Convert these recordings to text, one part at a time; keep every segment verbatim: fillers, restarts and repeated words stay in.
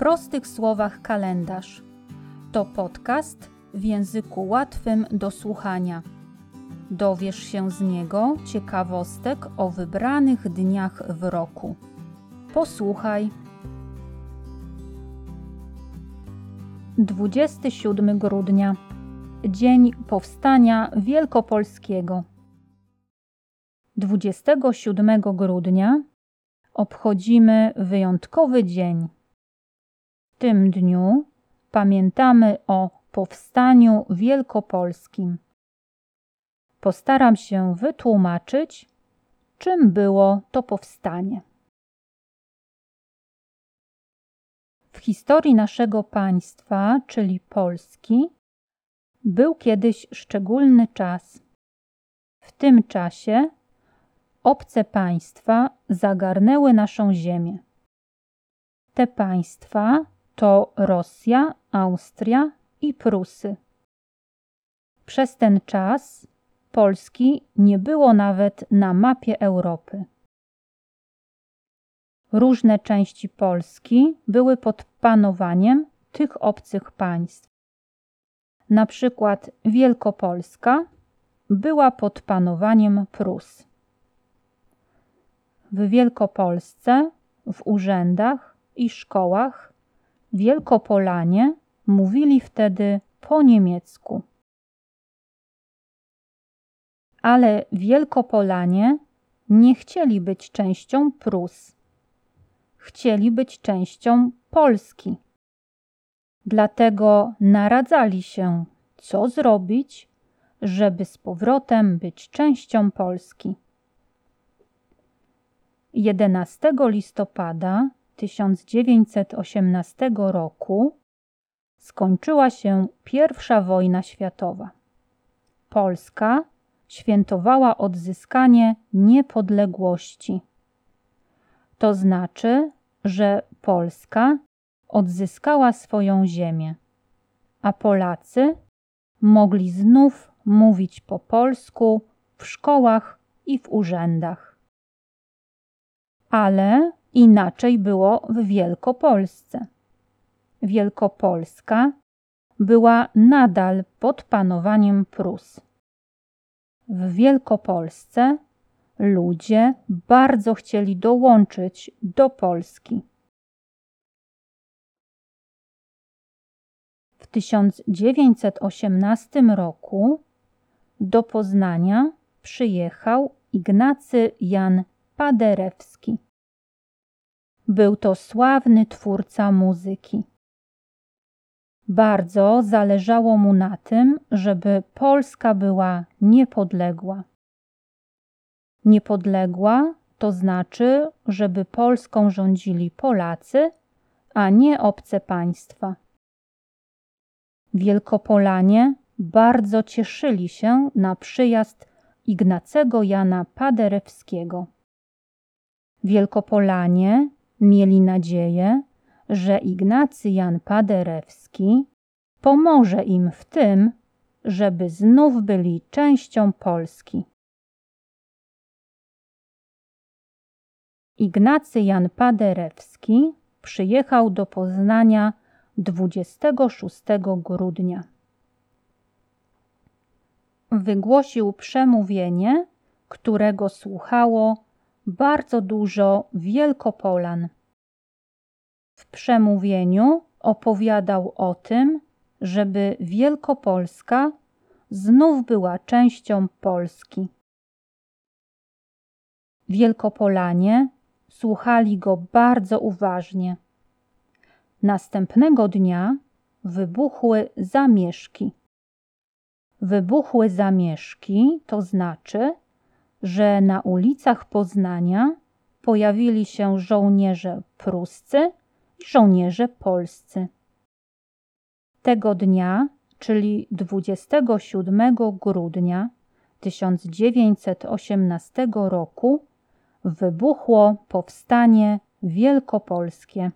prostych słowach kalendarz. To podcast w języku łatwym do słuchania. Dowiesz się z niego ciekawostek o wybranych dniach w roku. Posłuchaj. dwudziestego siódmego grudnia. Dzień Powstania Wielkopolskiego. dwudziestego siódmego grudnia obchodzimy wyjątkowy dzień. W tym dniu pamiętamy o Powstaniu Wielkopolskim. Postaram się wytłumaczyć, czym było to powstanie. W historii naszego państwa, czyli Polski, był kiedyś szczególny czas. W tym czasie obce państwa zagarnęły naszą ziemię. Te państwa to Rosja, Austria i Prusy. Przez ten czas Polski nie było nawet na mapie Europy. Różne części Polski były pod panowaniem tych obcych państw. Na przykład Wielkopolska była pod panowaniem Prus. W Wielkopolsce, w urzędach i szkołach Wielkopolanie mówili wtedy po niemiecku. Ale Wielkopolanie nie chcieli być częścią Prus. Chcieli być częścią Polski. Dlatego naradzali się, co zrobić, żeby z powrotem być częścią Polski. jedenastego listopada tysiąc dziewięćset osiemnastego roku skończyła się pierwsza wojna światowa. Polska świętowała odzyskanie niepodległości. To znaczy, że Polska odzyskała swoją ziemię, a Polacy mogli znów mówić po polsku w szkołach i w urzędach. Ale inaczej było w Wielkopolsce. Wielkopolska była nadal pod panowaniem Prus. W Wielkopolsce ludzie bardzo chcieli dołączyć do Polski. W tysiąc dziewięćset osiemnastego roku do Poznania przyjechał Ignacy Jan Paderewski. Był to sławny twórca muzyki. Bardzo zależało mu na tym, żeby Polska była niepodległa. Niepodległa to znaczy, żeby Polską rządzili Polacy, a nie obce państwa. Wielkopolanie bardzo cieszyli się na przyjazd Ignacego Jana Paderewskiego. Wielkopolanie mieli nadzieję, że Ignacy Jan Paderewski pomoże im w tym, żeby znów byli częścią Polski. Ignacy Jan Paderewski przyjechał do Poznania dwudziestego szóstego grudnia. Wygłosił przemówienie, którego słuchało bardzo dużo Wielkopolan. W przemówieniu opowiadał o tym, żeby Wielkopolska znów była częścią Polski. Wielkopolanie słuchali go bardzo uważnie. Następnego dnia wybuchły zamieszki. Wybuchły zamieszki to znaczy, że na ulicach Poznania pojawili się żołnierze pruscy i żołnierze polscy. Tego dnia, czyli dwudziestego siódmego grudnia tysiąc dziewięćset osiemnastego roku, wybuchło powstanie wielkopolskie.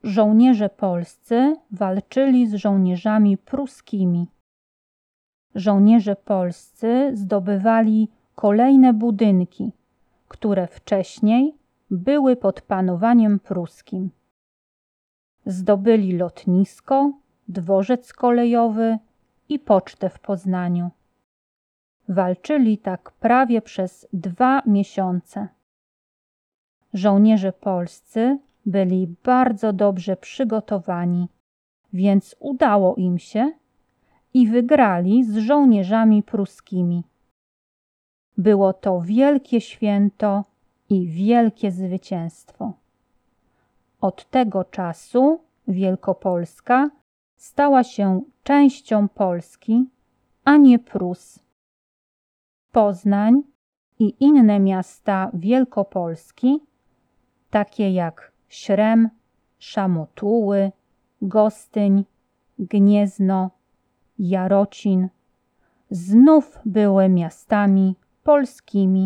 żołnierze polscy walczyli z żołnierzami pruskimi. Żołnierze polscy zdobywali kolejne budynki, które wcześniej były pod panowaniem pruskim. Zdobyli lotnisko, dworzec kolejowy i pocztę w Poznaniu. Walczyli tak prawie przez dwa miesiące. Żołnierze polscy byli bardzo dobrze przygotowani, więc udało im się i wygrali z żołnierzami pruskimi. Było to wielkie święto i wielkie zwycięstwo. Od tego czasu Wielkopolska stała się częścią Polski, a nie Prus. Poznań i inne miasta Wielkopolski, takie jak Śrem, Szamotuły, Gostyń, Gniezno, Jarocin, znów były miastami polskimi.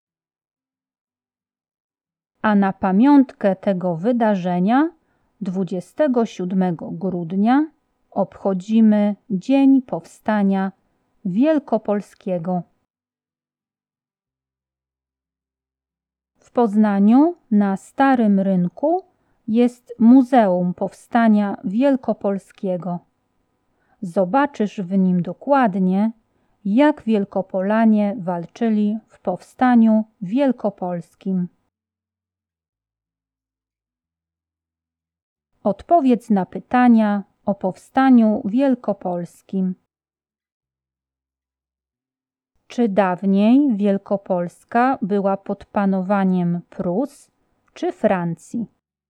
A na pamiątkę tego wydarzenia dwudziestego siódmego grudnia obchodzimy Dzień Powstania Wielkopolskiego. W Poznaniu na Starym Rynku jest Muzeum Powstania Wielkopolskiego. Zobaczysz w nim dokładnie, jak Wielkopolanie walczyli w Powstaniu Wielkopolskim. Odpowiedz na pytania o Powstaniu Wielkopolskim. Czy dawniej Wielkopolska była pod panowaniem Prus czy Francji?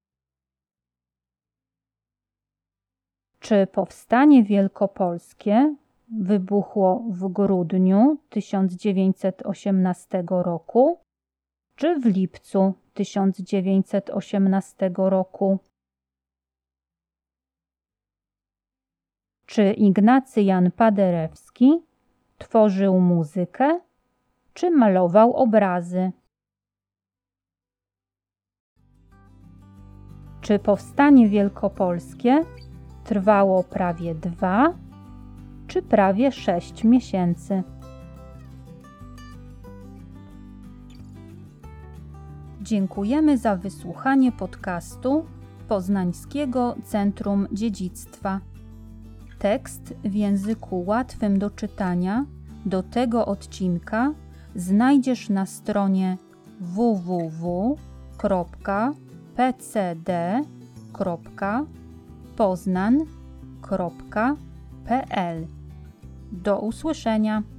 Czy powstanie wielkopolskie wybuchło w grudniu tysiąc dziewięćset osiemnastego roku czy w lipcu tysiąc dziewięćset osiemnastego roku? Czy Ignacy Jan Paderewski tworzył muzykę czy malował obrazy? Czy powstanie wielkopolskie trwało prawie dwa czy prawie sześć miesięcy? Dziękujemy za wysłuchanie podcastu Poznańskiego Centrum Dziedzictwa. Tekst w języku łatwym do czytania do tego odcinka znajdziesz na stronie w w w kropka p c d kropka poznan kropka p l. Do usłyszenia.